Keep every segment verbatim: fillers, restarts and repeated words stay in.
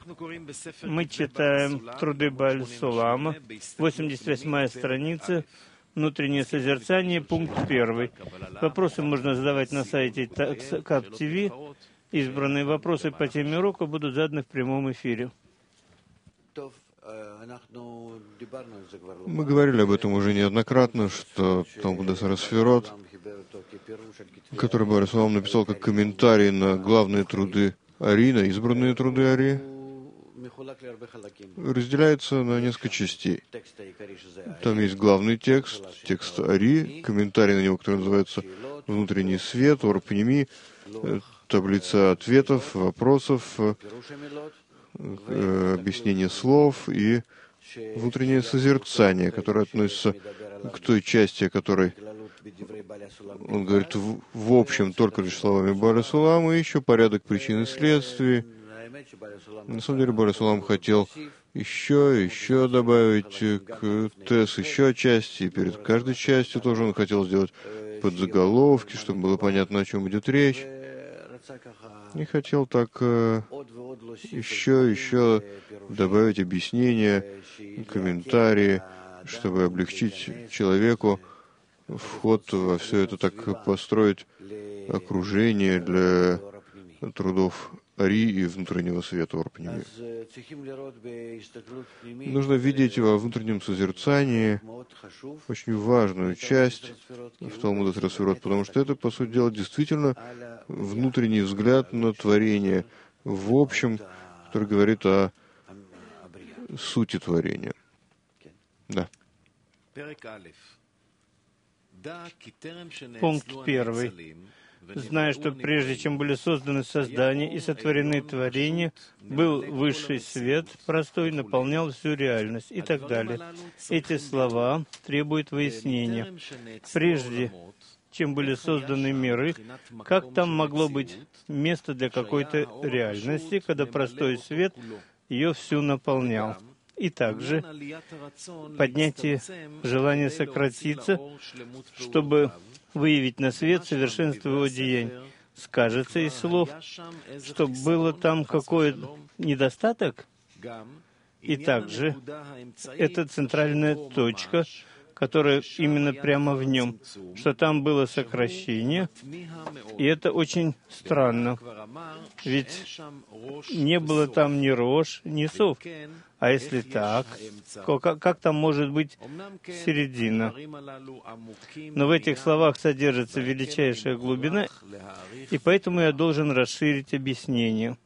Мы читаем труды Бааль Сулама, восемьдесят восьмая страница, внутреннее созерцание, пункт первый. Вопросы можно задавать на сайте Кап ти ви. Избранные вопросы по теме урока будут заданы в прямом эфире. Мы говорили об этом уже неоднократно, что Талмуд Эсер Сферот, который Бааль Сулам написал как комментарий на главные труды Ари, на избранные труды Ари, разделяется на несколько частей. Там есть главный текст, текст Ари, комментарий на него, который называется «Внутренний свет», «Ор Пними», таблица ответов, вопросов, объяснение слов и внутреннее созерцание, которое относится к той части, о которой он говорит в, в общем только лишь словами Бааля Сулама, и еще порядок причин и следствий. На самом деле Бааля Сулам хотел еще, еще добавить к ТЭС еще части, и перед каждой частью тоже он хотел сделать подзаголовки, чтобы было понятно, о чем идет речь. И хотел так э, еще, еще добавить объяснения, комментарии, чтобы облегчить человеку вход во все это, так построить окружение для трудов Ари и внутреннего света Ор Пними. Нужно видеть во внутреннем созерцании очень важную часть в Талмуд Эсер Сферот, потому что это, по сути дела, действительно внутренний взгляд на творение, в общем, который говорит о сути творения. Да. Пункт первый. Зная, что прежде чем были созданы создания и сотворены творения, был высший свет, простой, наполнял всю реальность и так далее. Эти слова требуют выяснения. Прежде чем были созданы миры, как там могло быть место для какой-то реальности, когда простой свет ее всю наполнял? И также поднятие желания сократиться, чтобы выявить на свет совершенство его деяний. Скажется из слов, что было там какой-то недостаток, и также это центральная точка, которая именно прямо в нем, что там было сокращение, и это очень странно, ведь не было там ни рож, ни сов. А если так, как, как там может быть середина? Но в этих словах содержится величайшая глубина, и поэтому я должен расширить объяснение.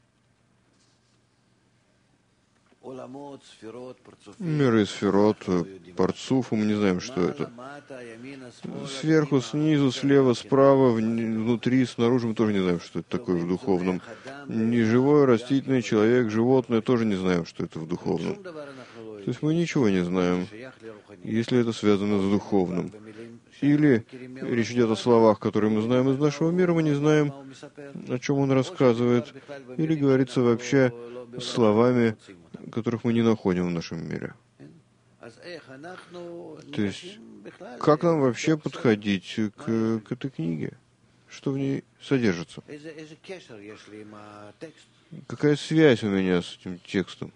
Миры, сферот, парцуф, мы не знаем, что это. Сверху, снизу, слева, справа, внутри, снаружи, мы тоже не знаем, что это такое в духовном. Неживое, растительное, человек, животное, тоже не знаем, что это в духовном. То есть мы ничего не знаем, если это связано с духовным. Или речь идет о словах, которые мы знаем из нашего мира, мы не знаем, о чем он рассказывает. Или говорится вообще словами, которых мы не находим в нашем мире. То есть, как нам вообще подходить к, к этой книге? Что в ней содержится? Какая связь у меня с этим текстом?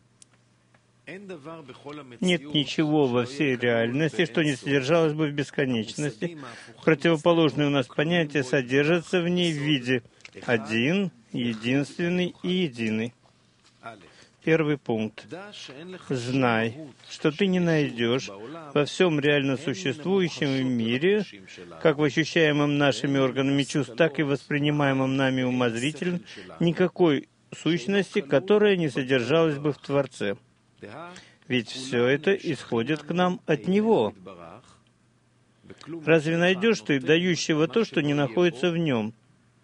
Нет ничего во всей реальности, что не содержалось бы в бесконечности. Противоположные у нас понятия содержатся в ней в виде один, единственный и единый. Первый пункт. Знай, что ты не найдешь во всем реально существующем мире, как в ощущаемом нашими органами чувств, так и воспринимаемом нами умозрительно, никакой сущности, которая не содержалась бы в Творце. Ведь все это исходит к нам от Него. Разве найдешь ты дающего то, что не находится в Нем?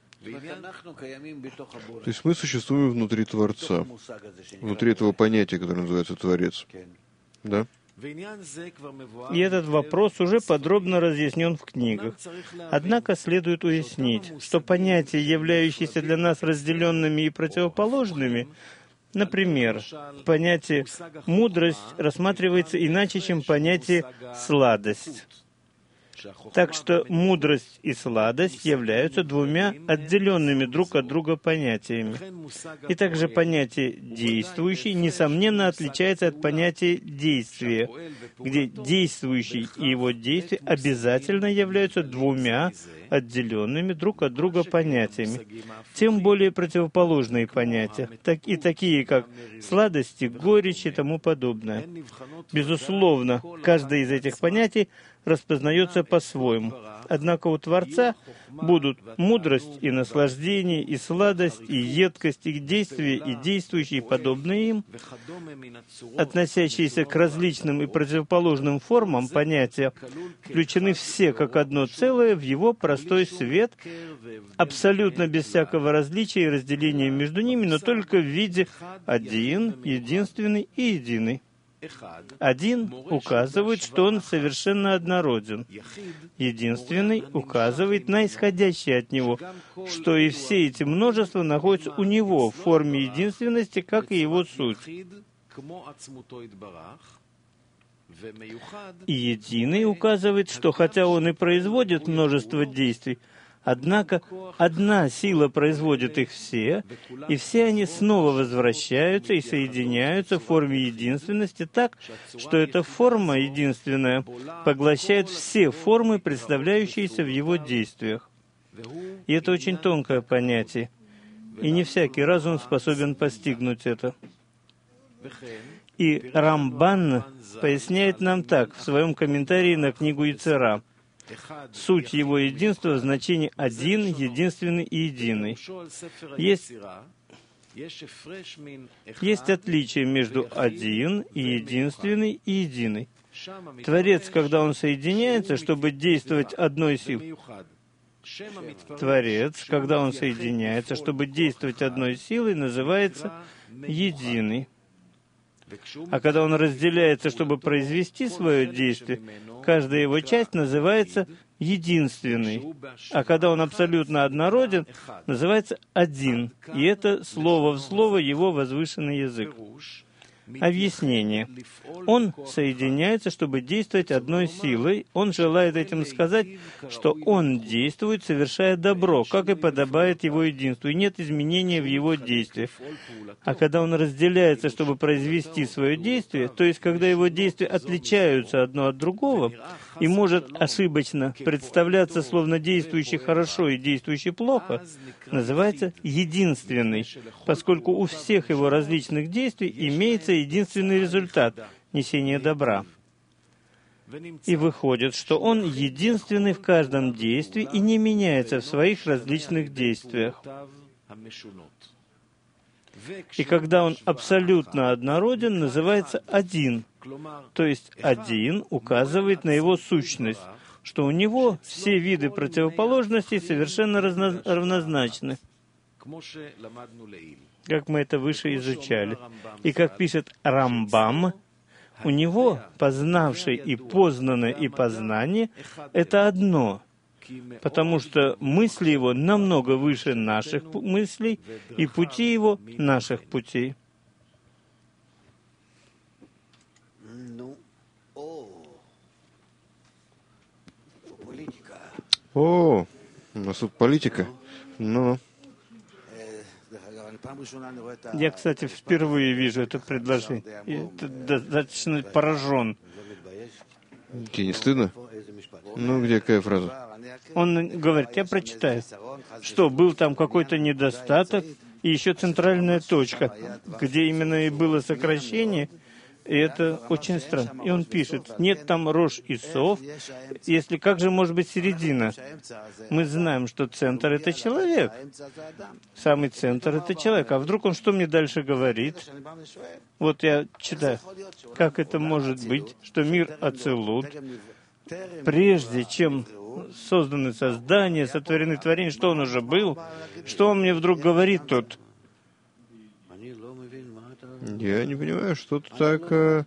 То есть мы существуем внутри Творца, внутри этого понятия, которое называется Творец. Да? И этот вопрос уже подробно разъяснен в книгах. Однако следует уяснить, что понятия, являющиеся для нас разделенными и противоположными, например, понятие «мудрость» рассматривается иначе, чем понятие «сладость». Так что мудрость и сладость являются двумя отделенными друг от друга понятиями. И также понятие «действующий» несомненно отличается от понятия «действия», где действующий и его действие обязательно являются двумя отделенными друг от друга понятиями, тем более противоположные понятия, так и такие, как сладости, горечь и тому подобное. Безусловно, каждое из этих понятий распознается по-своему. Однако у Творца будут мудрость и наслаждение, и сладость, и едкость, и действие, и действующие, подобные им, относящиеся к различным и противоположным формам понятия, включены все как одно целое в его простой свет, абсолютно без всякого различия и разделения между ними, но только в виде один, единственный и единый. Один указывает, что он совершенно однороден. Единственный указывает на исходящее от него, что и все эти множества находятся у него в форме единственности, как и его суть. И единый указывает, что хотя он и производит множество действий, однако одна сила производит их все, и все они снова возвращаются и соединяются в форме единственности так, что эта форма единственная поглощает все формы, представляющиеся в его действиях. И это очень тонкое понятие, и не всякий разум способен постигнуть это. И Рамбан поясняет нам так в своем комментарии на книгу Ицера. Суть его единства в значении «один», «единственный» и «единый». Есть, есть отличие между «один» и «единственный» и «единый». Творец, когда он соединяется, чтобы действовать одной силой, Творец, когда он соединяется, чтобы действовать одной силой, называется «единый». А когда он разделяется, чтобы произвести свое действие, каждая его часть называется единственной. А когда он абсолютно однороден, называется один. И это слово в слово его возвышенный язык. Объяснение. Он соединяется, чтобы действовать одной силой. Он желает этим сказать, что он действует, совершая добро, как и подобает его единству, и нет изменения в его действиях. А когда он разделяется, чтобы произвести свое действие, то есть когда его действия отличаются одно от другого, и может ошибочно представляться, словно действующий хорошо и действующий плохо, называется единственный, поскольку у всех его различных действий имеется единственный результат — несение добра. И выходит, что он единственный в каждом действии и не меняется в своих различных действиях. И когда он абсолютно однороден, называется один. То есть один указывает на его сущность, что у него все виды противоположностей совершенно разно- равнозначны, как мы это выше изучали. И как пишет Рамбам, у него познавший и познанное и познание — это одно, потому что мысли его намного выше наших мыслей, и пути его — наших путей. О, у нас тут политика. Ну. Я, кстати, впервые вижу это предложение. Я достаточно поражен. Тебе не стыдно? Ну, где какая фраза? Он говорит, я прочитаю, что был там какой-то недостаток, и еще центральная точка, где именно и было сокращение, и это очень странно. И он пишет, нет там рож и сов, если как же может быть середина? Мы знаем, что центр — это человек. Самый центр — это человек. А вдруг он что мне дальше говорит? Вот я читаю. Как это может быть, что мир Ацилут, прежде чем созданы создания, сотворены творения, что он уже был? Что он мне вдруг говорит тут? Я не понимаю, что ты так... Э...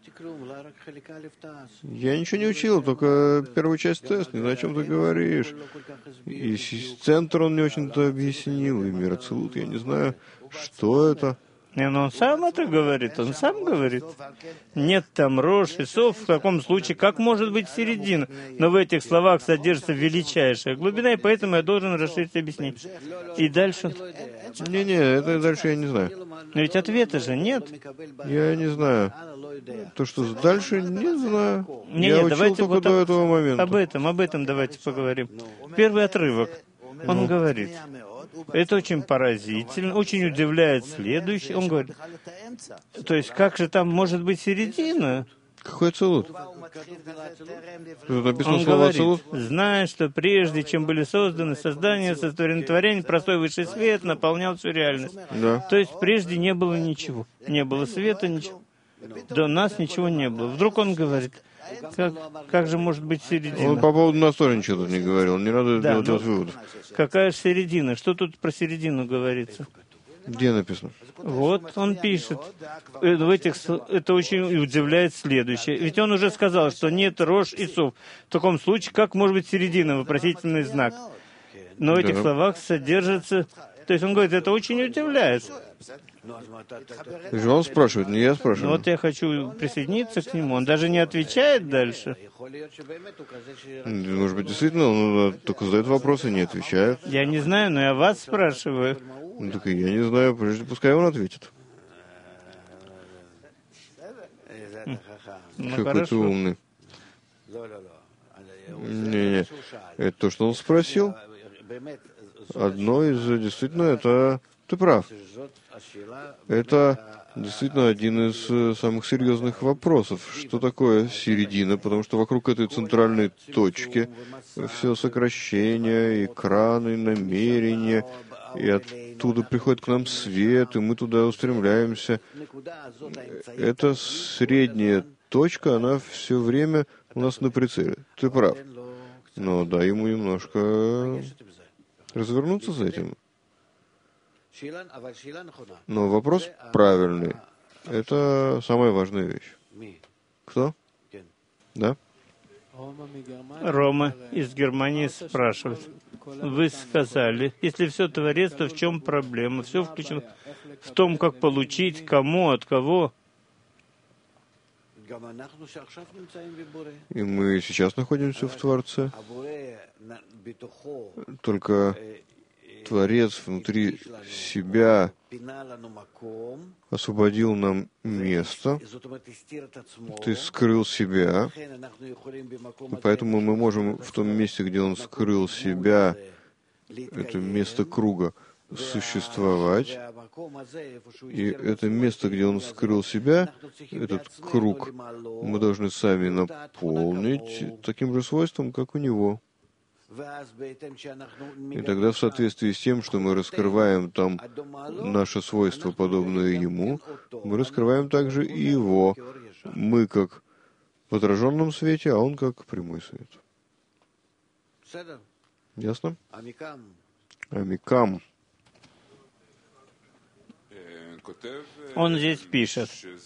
Я ничего не учил, только первую часть теста, не знаю, о чем ты говоришь. И центр он не очень-то объяснил, и мир Ацилут, я не знаю, что это. И он сам это говорит, он сам говорит. Нет там рож и сов, в таком случае, как может быть середина? Но в этих словах содержится величайшая глубина, и поэтому я должен расширить объяснить. И дальше... Не-не, это дальше я не знаю. Но ведь ответа же нет. Я не знаю. То, что дальше, не знаю. Не, я нет, учил давайте только вот до об, этого момента. об этом, об этом давайте поговорим. Первый отрывок. Он говорит, это очень поразительно, очень удивляет следующий. Он говорит, то есть как же там может быть середина? Какой ацилут? Тут написано Он слово говорит, ацилут? зная, что прежде чем были созданы создания, сотворен творение, простой высший свет наполнял всю реальность. Да. То есть прежде не было ничего. Не было света, ничего. До нас ничего не было. Вдруг он говорит, как, как же может быть середина? Он по поводу нас тоже ничего тут не говорил. Не надо Да, делать ну, этот вывод. какая же середина? Что тут про середину говорится? Где написано? Вот он пишет. Э, В этих, с- это очень удивляет следующее. Ведь он уже сказал, что нет рож и сов. В таком случае, как может быть середина, вопросительный знак? Но в этих Да. словах содержится... То есть он говорит, это очень удивляет. То есть он спрашивает, не я Но спрашиваю. вот я хочу присоединиться к нему. Он даже не отвечает дальше. Может быть, действительно, он только задает вопросы, не отвечает. Я не знаю, но я вас спрашиваю. Ну, так и я не знаю, прежде пускай он ответит. Ну, Какой ты хорошо. умный. Не-не, это то, что он спросил. Одно из, действительно, это... Ты прав. Это действительно один из э, самых серьезных вопросов. Что такое середина? Потому что вокруг этой центральной точки все сокращения, экраны, намерения, и оттуда приходит к нам свет, и мы туда устремляемся. Эта средняя точка, она все время у нас на прицеле. Ты прав. Но дай ему немножко развернуться за этим. Но вопрос правильный. Это самая важная вещь. Кто? Да? Рома из Германии спрашивает. Вы сказали, если все творится, в чем проблема? Все включено в том, как получить, кому, от кого. И мы сейчас находимся в Творце. Только Творец внутри себя освободил нам место, ты скрыл себя, поэтому мы можем в том месте, где он скрыл себя, это место круга, существовать. И это место, где он скрыл себя, этот круг, мы должны сами наполнить таким же свойством, как у него. И тогда в соответствии с тем, что мы раскрываем там наше свойство, подобное ему, мы раскрываем также и его. Мы как в отраженном свете, а он как прямой свет. Ясно? Амикам. Он здесь пишет.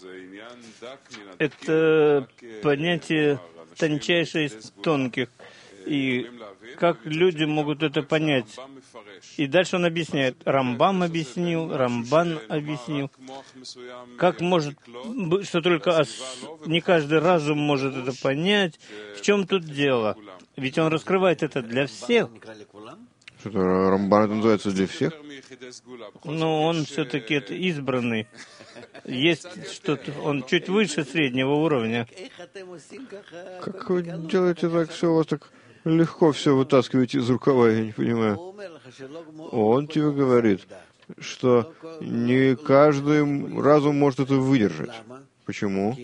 Это понятие тончайшее из тонких. И как люди могут это понять? И дальше он объясняет. Рамбам объяснил, Рамбан объяснил. Как может быть, что только ос... не каждый разум может это понять? В чем тут дело? Ведь он раскрывает это для всех. Что-то Рамбан это называется для всех? Но он все-таки это избранный. Есть что-то, он чуть выше среднего уровня. Как вы делаете так все, у вас так легко все вытаскиваете из рукава, я не понимаю. Он тебе говорит, что не каждый разум может это выдержать. Почему?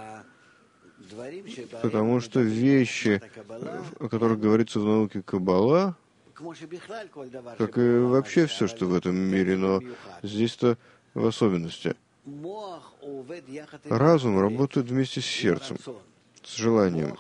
Потому что вещи, о которых говорится в науке Каббала, как и вообще все, что в этом мире, но здесь-то в особенности. Разум работает вместе с сердцем, с желанием.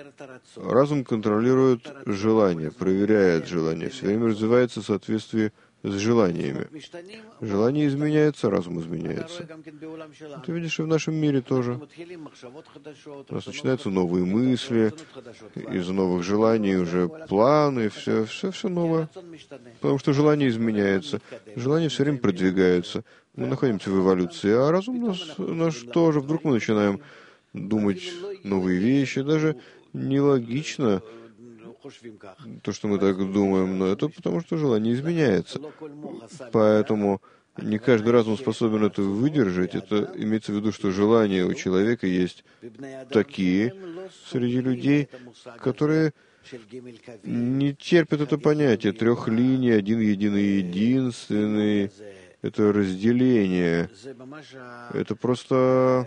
Разум контролирует желание, проверяет желание, все время развивается в соответствии с желаниями. Желание изменяется, разум изменяется. Ты видишь, и в нашем мире тоже. У нас начинаются новые мысли, из новых желаний уже планы, все, все, все новое. Потому что желание изменяется. Желания все время продвигаются. Мы находимся в эволюции, а разум наш, наш тоже. Вдруг мы начинаем думать новые вещи, даже нелогично то, что мы так думаем, но это потому, что желание изменяется. Поэтому не каждый разум способен это выдержать. Это имеется в виду, что желания у человека есть такие среди людей, которые не терпят это понятие трех линий, один единый единственный. Это разделение. Это просто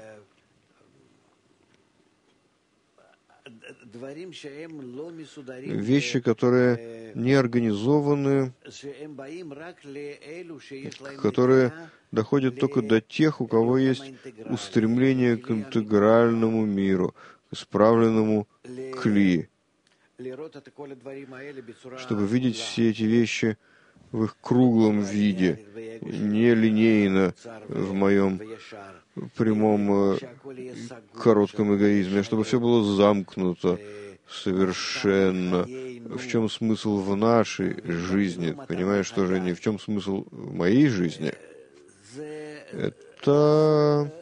вещи, которые не организованы, которые доходят только до тех, у кого есть устремление к интегральному миру, к исправленному кли, чтобы видеть все эти вещи в их круглом виде, не линейно в моем прямом коротком эгоизме, а чтобы все было замкнуто совершенно. В чем смысл в нашей жизни? Понимаешь, что же не в чем смысл в моей жизни? Это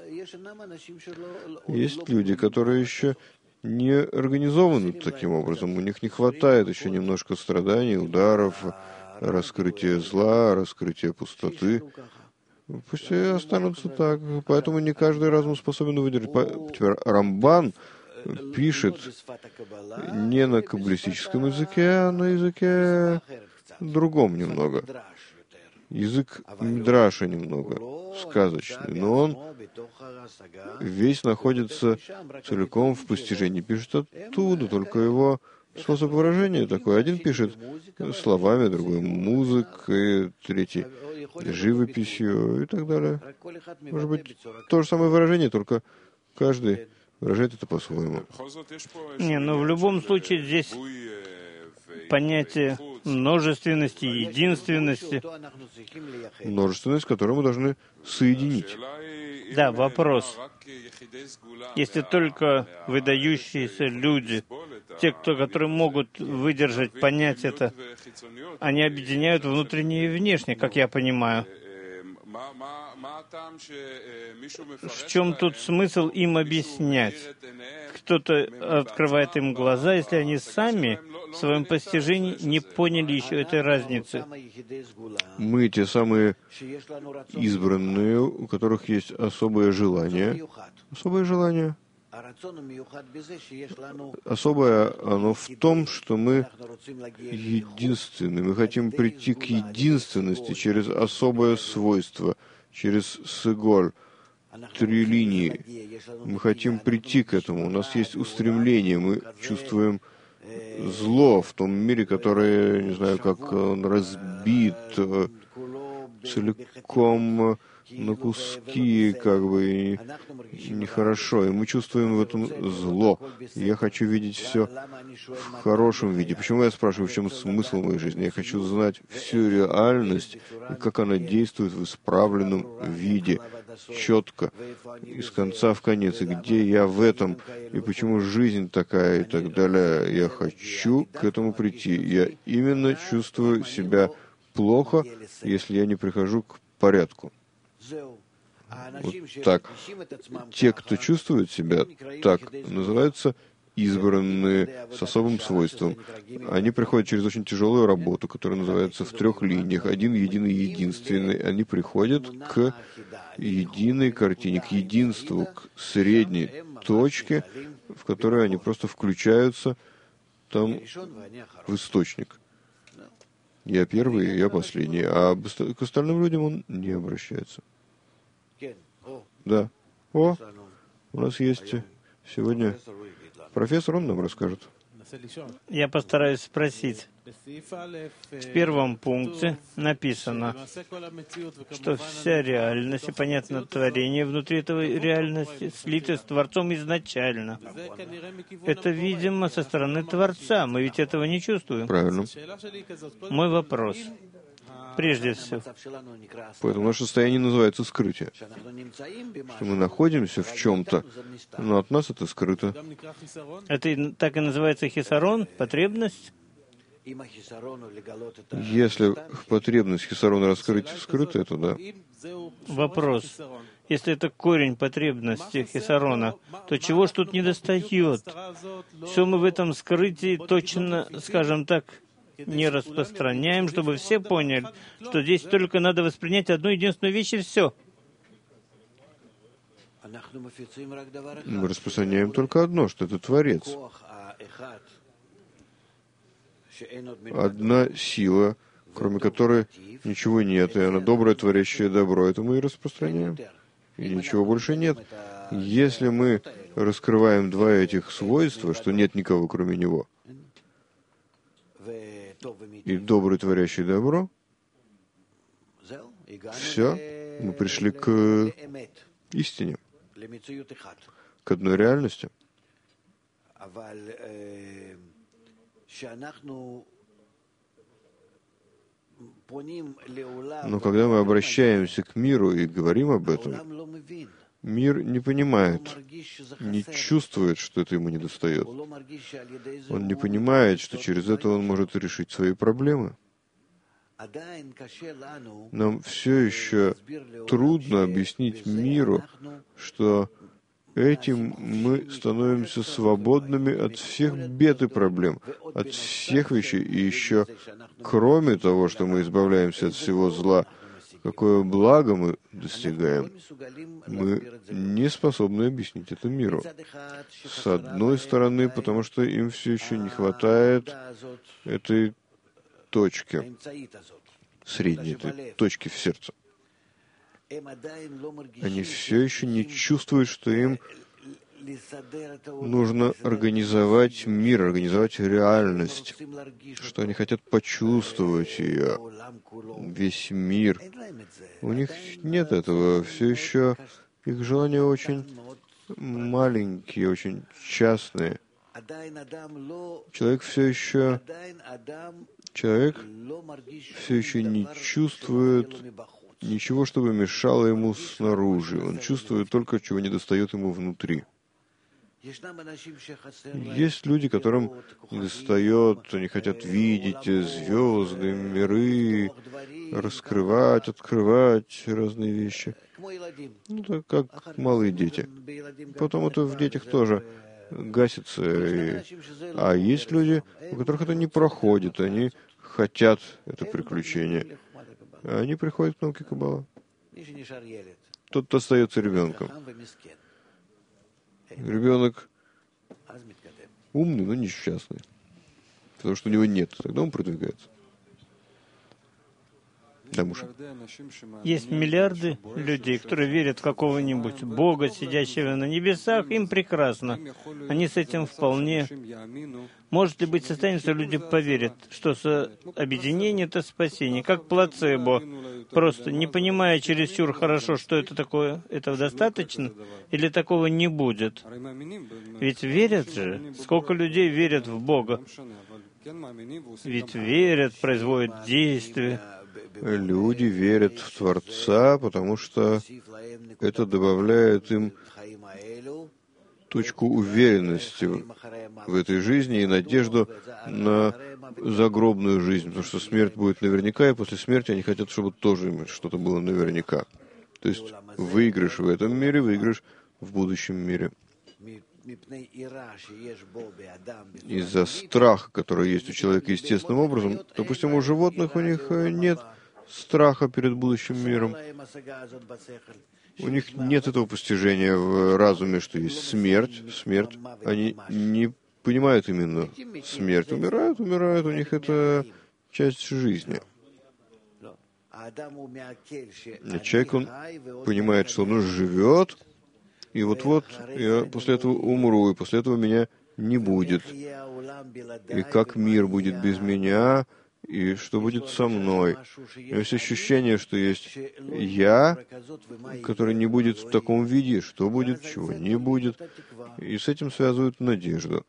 есть люди, которые еще не организованы таким образом. У них не хватает еще немножко страданий, ударов, раскрытия зла, раскрытия пустоты. Пусть и останутся так. Поэтому не каждый разум способен выдержать. Теперь Рамбан пишет не на каббалистическом языке, а на языке другом немного. Язык Мидраша немного, сказочный. Но он весь находится целиком в постижении. Пишет оттуда, только его способ выражения такой. Один пишет словами, другой музыкой, третий живописью и так далее. Может быть, то же самое выражение, только каждый выражает это по-своему. Не, но в любом случае здесь понятие множественности, единственности. Множественность, которую мы должны соединить. Да, вопрос. Если только выдающиеся люди, те, кто, которые могут выдержать, понять это, они объединяют внутреннее и внешнее, как я понимаю. В чем тут смысл им объяснять? Кто-то открывает им глаза, если они сами в своем постижении не поняли еще этой разницы. Мы те самые избранные, у которых есть особое желание. Особое желание. Особое оно в том, что мы единственны. Мы хотим прийти к единственности через особое свойство, через сыголь, три линии. Мы хотим прийти к этому. У нас есть устремление. Мы чувствуем зло в том мире, который, не знаю, как он разбит, целиком на куски, как бы, нехорошо. И мы чувствуем в этом зло. Я хочу видеть все в хорошем виде. Почему я спрашиваю, в чем смысл моей жизни? Я хочу знать всю реальность, и как она действует в исправленном виде, четко, из конца в конец, и где я в этом, и почему жизнь такая, и так далее. Я хочу к этому прийти. Я именно чувствую себя плохо, если я не прихожу к порядку. Вот так. Те, кто чувствует себя так, называются избранные с особым свойством. Они приходят через очень тяжелую работу, которая называется в трех линиях. Один, единый, единственный. Они приходят к единой картине, к единству, к средней точке, в которой они просто включаются там в источник. Я первый, я последний, а к остальным людям он не обращается. Да. О, у нас есть сегодня профессор, он нам расскажет. Я постараюсь спросить. В первом пункте написано, что вся реальность и, понятно, творение внутри этой реальности слиты с Творцом изначально. Это, видимо, со стороны Творца. Мы ведь этого не чувствуем. Правильно. Мой вопрос. прежде всего. Поэтому наше состояние называется скрытие. Что мы находимся в чем-то, но от нас это скрыто. Это и так и называется хисарон, потребность? Если потребность хисарона раскрыть скрыто, это да. Вопрос. Если это корень потребности хисарона, то чего ж тут не достает? Все мы в этом скрытии точно, скажем так, не распространяем, чтобы все поняли, что здесь только надо воспринять одну единственную вещь и все. Мы распространяем только одно, что это Творец. Одна сила, кроме которой ничего нет, и она добрая, творящая добро. Это мы и распространяем. И ничего больше нет. Если мы раскрываем два этих свойства, что нет никого, кроме него, и добрый, творящий добро, все, мы пришли к истине, к одной реальности. Но когда мы обращаемся к миру и говорим об этом, мир не понимает, не чувствует, что это ему недостает. Он не понимает, что через это он может решить свои проблемы. Нам все еще трудно объяснить миру, что этим мы становимся свободными от всех бед и проблем, от всех вещей. И еще, кроме того, что мы избавляемся от всего зла, какое благо мы достигаем, мы не способны объяснить это миру. С одной стороны, потому что им все еще не хватает этой точки, средней этой точки в сердце. Они все еще не чувствуют, что им нужно организовать мир, организовать реальность, что они хотят почувствовать ее, весь мир. У них нет этого. Все еще их желания очень маленькие, очень частные. Человек все еще, человек все еще не чувствует ничего, чтобы мешало ему снаружи. Он чувствует только, чего недостает ему внутри. Есть люди, которым недостает, они хотят видеть звезды, миры, раскрывать, открывать разные вещи. Ну, так как малые дети. Потом это в детях тоже гасится. И... А есть люди, у которых это не проходит, они хотят это приключение. Они приходят к науке Каббала. Тот остается ребенком. Ребенок умный, но несчастный. Потому что у него нет. Тогда он продвигается. Да, Муша. Есть миллиарды людей, которые верят в какого-нибудь Бога, сидящего на небесах, им прекрасно. Они с этим вполне... Может ли быть состояние, что люди поверят, что со... объединение — это спасение, как плацебо, просто не понимая чересчур хорошо, что это такое, этого достаточно, или такого не будет? Ведь верят же. Сколько людей верят в Бога? Ведь верят, производят действия. Люди верят в Творца, потому что это добавляет им точку уверенности в этой жизни и надежду на загробную жизнь, потому что смерть будет наверняка, и после смерти они хотят, чтобы тоже что-то было наверняка. То есть выигрыш в этом мире, выигрыш в будущем мире. Из-за страха, который есть у человека естественным образом, допустим, у животных у них нет страха перед будущим миром. У них нет этого постижения в разуме, что есть смерть. Смерть. Они не понимают именно смерть. Умирают, умирают. У них это часть жизни. Человек, он понимает, что он живет, и вот-вот я после этого умру, и после этого меня не будет. И как мир будет без меня, и что будет со мной. Есть ощущение, что есть я, который не будет в таком виде, что будет, чего не будет. И с этим связывают надежду.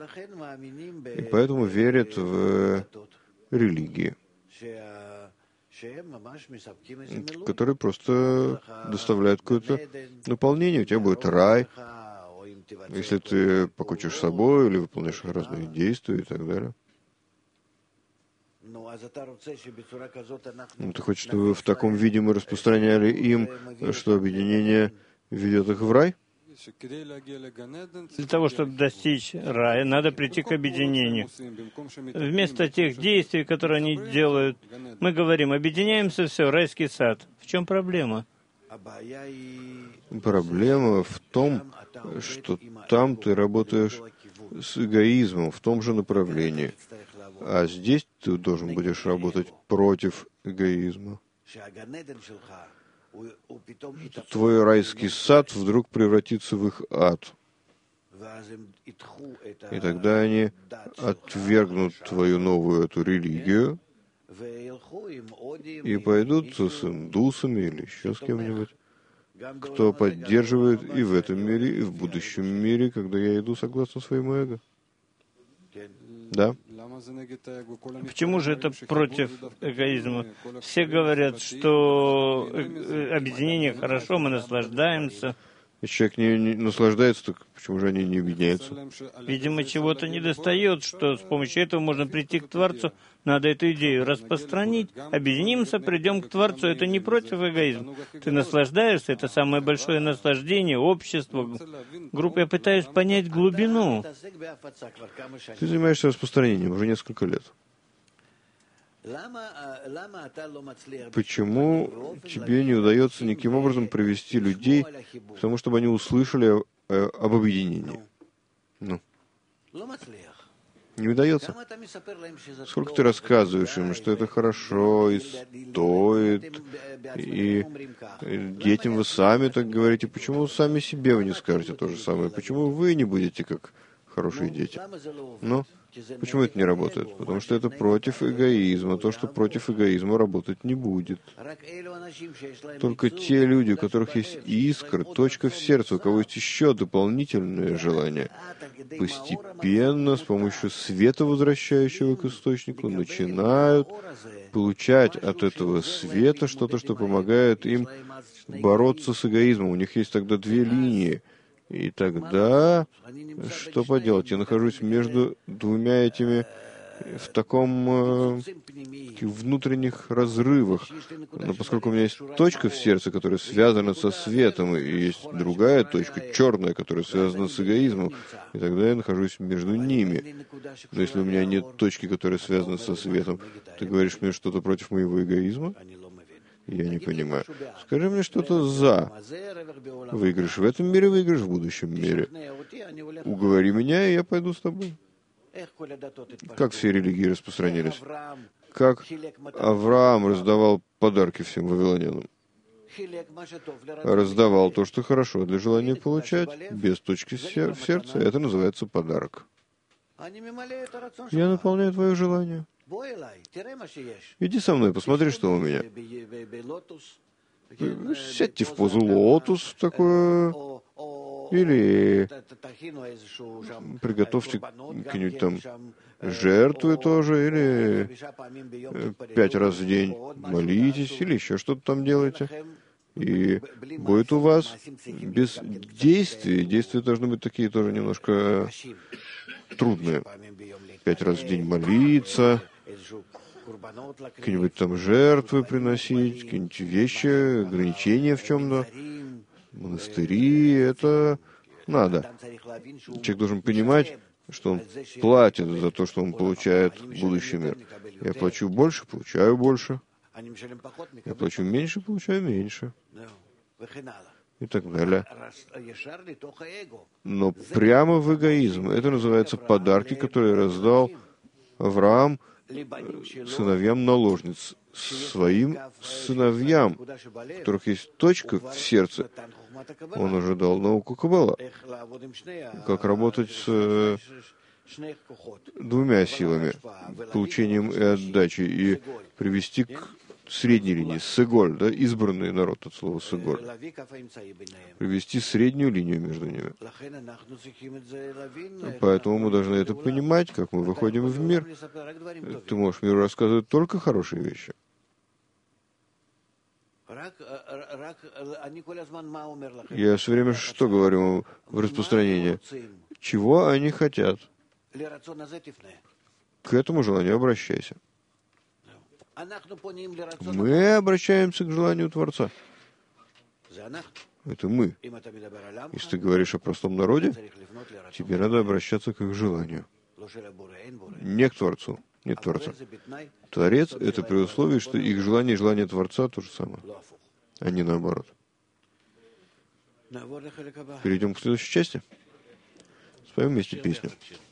И поэтому верят в религии. которые просто доставляют какое-то наполнение. У тебя будет рай, если ты покончишь с собой или выполняешь разные действия и так далее. Ну, ты хочешь, чтобы в таком виде мы распространяли им, что объединение ведет их в рай? Для того, чтобы достичь рая, надо прийти к объединению. Вместо тех действий, которые они делают, мы говорим, объединяемся, все, райский сад. В чем проблема? Проблема в том, что там ты работаешь с эгоизмом в том же направлении, а здесь ты должен будешь работать против эгоизма. Твой райский сад вдруг превратится в их ад. И тогда они отвергнут твою новую эту религию и пойдут с индусами или еще с кем-нибудь, кто поддерживает и в этом мире, и в будущем мире, когда я иду согласно своему эго. Да? Почему же это против эгоизма? Все говорят, что объединение хорошо, мы наслаждаемся. Если человек не, не наслаждается, так почему же они не объединяются? Видимо, чего-то недостает, что с помощью этого можно прийти к Творцу. Надо эту идею распространить. Объединимся, придем к Творцу. Это не против эгоизма. Ты наслаждаешься, это самое большое наслаждение, общество, группа. Я пытаюсь понять глубину. Ты занимаешься распространением уже несколько лет. Почему тебе не удается никаким образом привести людей к тому, чтобы они услышали э, об объединении? Ну, не удается. Сколько ты рассказываешь им, что это хорошо и стоит, и детям вы сами так говорите. Почему сами себе вы не скажете то же самое? Почему вы не будете как хорошие дети? Ну, почему это не работает? Потому что это против эгоизма. То, что против эгоизма, работать не будет. Только те люди, у которых есть искра, точка в сердце, у кого есть еще дополнительное желание, постепенно, с помощью света, возвращающего к источнику, начинают получать от этого света что-то, что помогает им бороться с эгоизмом. У них есть тогда две линии. И тогда, что поделать, я нахожусь между двумя этими, в таком э, внутренних разрывах. Но поскольку у меня есть точка в сердце, которая связана со светом, и есть другая точка, черная, которая связана с эгоизмом, и тогда я нахожусь между ними. Но если у меня нет точки, которая связана со светом, ты говоришь мне что-то против моего эгоизма? Я не понимаю. Скажи мне что-то за. Выигрыш в этом мире, выигрыш в будущем мире. Уговори меня, и я пойду с тобой. Как все религии распространились? Как Авраам раздавал подарки всем вавилонянам? Раздавал то, что хорошо для желания получать, без точки в сердце. Это называется подарок. Я наполняю твое желание. Иди со мной, посмотри, что у меня. Сядьте в позу лотус такое, или приготовьте какие-нибудь там жертвы тоже, или пять раз в день молитесь, или еще что-то там делайте. И будет у вас без действий. Действия должны быть такие тоже немножко трудные. Пять раз в день молиться, какие-нибудь там жертвы приносить, какие-нибудь вещи, ограничения в чем-то, монастыри, это надо. Человек должен понимать, что он платит за то, что он получает в будущий мир. Я плачу больше, получаю больше. Я плачу меньше, получаю меньше. И так далее. Но прямо в эгоизм. Это называется подарки, которые раздал Авраам сыновьям наложниц, своим сыновьям, у которых есть точка в сердце. Он уже дал науку Каббала, как работать с двумя силами, получением и отдачей, и привести к средней линии, сеголь, да, избранный народ от слова сеголь, привести среднюю линию между ними. Поэтому мы должны это понимать, как мы выходим в мир. Ты можешь миру рассказывать только хорошие вещи. Я все время что говорю в распространении? Чего они хотят? К этому желанию обращайся. Мы обращаемся к желанию Творца. Это мы. Если ты говоришь о простом народе, тебе надо обращаться к их желанию. Не к Творцу. Нет Творца. Творец — это при условии, что их желание и желание Творца то же самое, а не наоборот. Перейдем к следующей части. Споем вместе песню.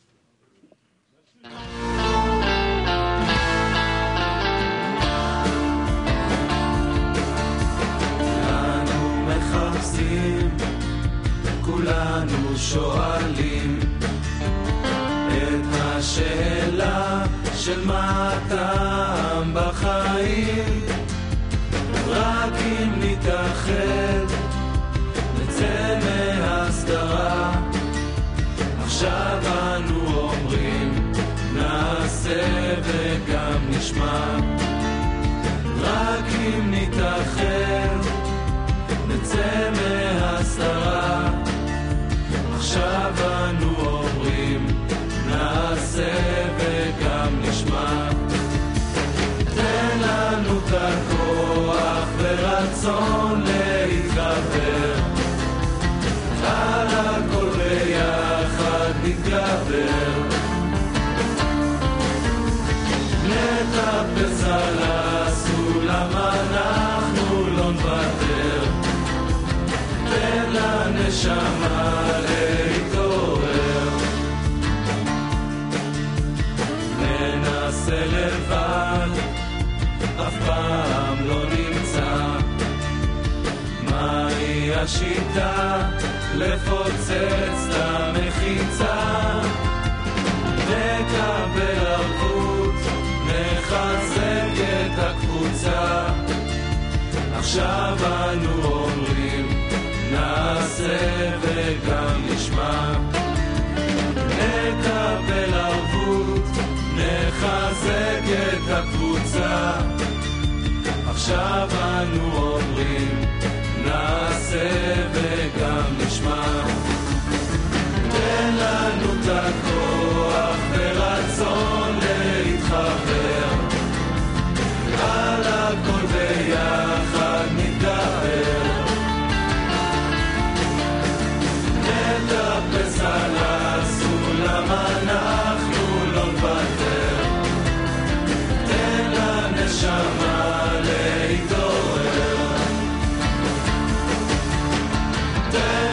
כולנו שואלים את השאלה של מה הטעם בחיים, רק אם נתאחד נצא מהסתרה. עכשיו אנו אומרים נעשה וגם נשמע, רק אם נתאחד נצא מהסתרה. עכשיו אנו אומרים נעשה וגם נשמע. תן לנו את הכוח ורצון להתגבר, על הכל ביחד נתגבר. נטפס על הסולם, אנחנו לא נוותר. תן לנשמה להתעורר. ננסה לבד, אף פעם לא נמצא מהי השיטה לפוצץ את המחיצה. נקבל ערבות, נחזק את הקבוצה. עכשיו אנו אומרים נעשה וגם נשמע. נקבל ערבות, נחזק את הקבוצה. עכשיו אנו אומרים נעשה וגם נשמע. תן לנו את הכוח ורצון להתחבר, על הכל ביחד נתגבר. נטפס על הסולם, אנחנו לא נוותר. תן לנשמה להתעורר. תן